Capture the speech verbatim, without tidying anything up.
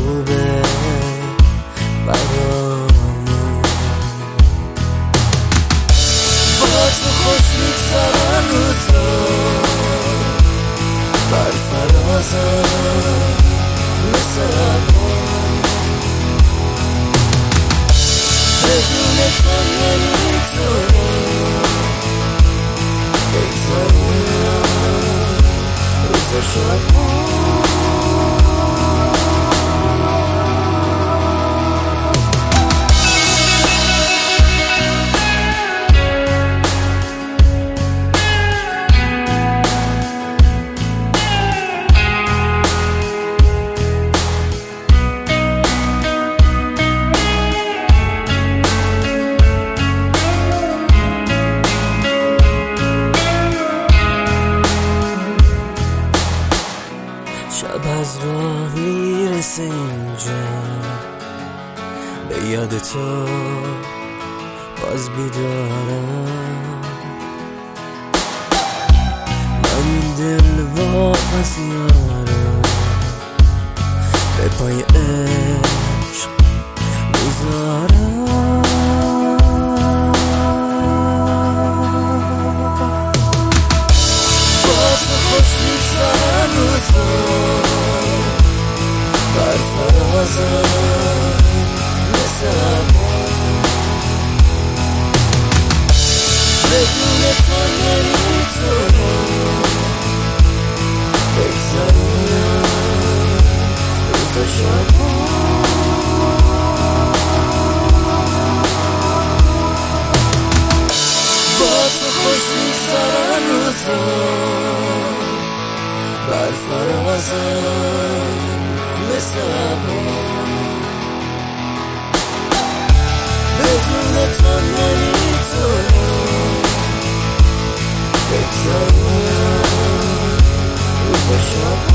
خوبه برامون، با تو خوش میگذرن روزا بر فرازم مثل ابرام، بدون تو نمیتونم بگذرونم روز و شبام. شب از راه میرسه اینجا، به یاد تو باز بیدارم، من این دل واپس یارم، به پای عشق میذارم. با تو خوش میگذرن روزا بر فرازم مثل ابرام، بدون تو نمیتونم بگذرونم روز و شبام. با تو خوش میگذرن روزا بر فرازم مثل ابرام، بدون تو نمیتونم بگذرونم روز و شب.